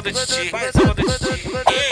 do Titi, mais uma do Titi.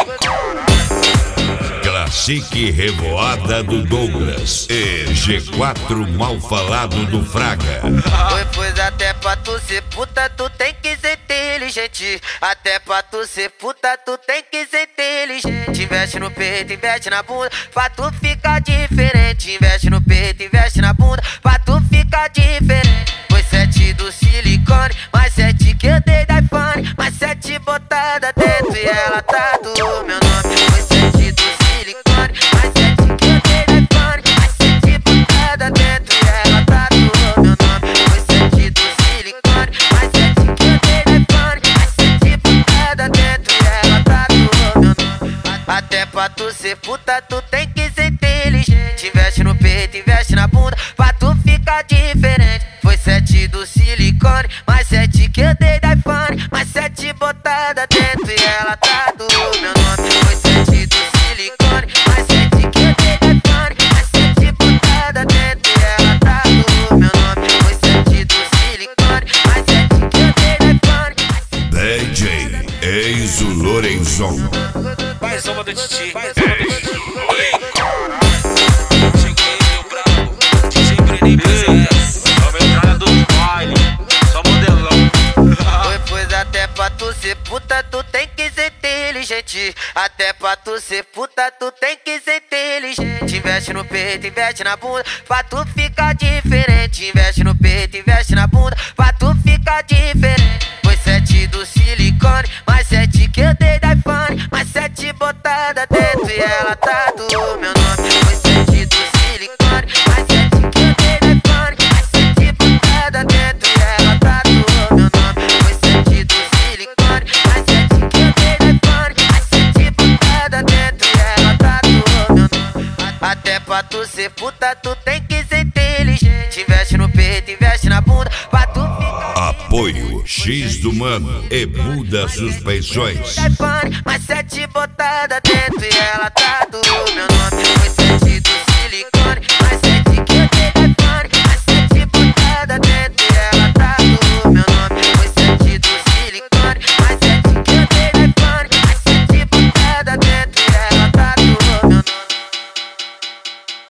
Classique Revoada do Douglas e G4 Mal Falado do Fraga. Pois até pra tu ser puta, tu tem que ser inteligente. Até pra tu ser puta, tu tem que ser inteligente. Investe no peito, investe na bunda, pra tu ficar diferente. Investe no peito, investe na bunda, pra tu ficar diferente. Foi 7 do silicone, mais 7 que eu dei da iPhone, mais 7 botada dentro e ela tá do meu nome. Foi 7 do silicone, mais 7 que eu dei da iPhone, mais 7 botada dentro e ela tá do meu nome. Foi 7 do silicone, mais 7 que eu dei da iPhone, mais 7 botada dentro e ela tá do meu nome. Até pra tu ser puta, tu tem que ser inteligente. Investe no peito, investe na bunda, pra tu ficar diferente. Foi 7 do silicone, mais 7 que eu dei da iPhone, mais 7 botada dentro e ela tá do meu nome. Foi 7 do silicone, mais 7 que eu dei da iPhone, mais 7 botada dentro e ela tá do meu nome. Foi 7 do silicone, mais 7 que eu dei da iPhone. DJ Enzo Lorenzon. Mais uma do Titi, mais uma do Titi. Cheguei, meu brabo, DJ Breninho presente. Só meu cara do baile, só modelão. Pois até pra tu ser puta, tu tem que ser inteligente. Até pra tu ser puta, tu tem que ser inteligente. Investe no peito, investe na bunda, pra tu ficar diferente. Investe no peito, investe na bunda, pra tu ficar diferente. Foi 7 do silicone, mais 7 que eu dei da iPhone, mais 7 botada dentro e ela tá do meu nome. Foi 7 do silicone, mais 7 que eu dei da iPhone, mais 7 botada dentro e ela tá do meu nome. Foi 7 do silicone, mais 7 que eu dei da iPhone, mais 7 botada dentro e ela tá do meu nome. Até pra tu ser puta, tu tem que ser inteligente. Investe no peito, investe na bunda, pra tu ficar. Apoio X do Mano e Muda Suspensões. Mais 7 botada dentro e ela tá do meu nome. Foi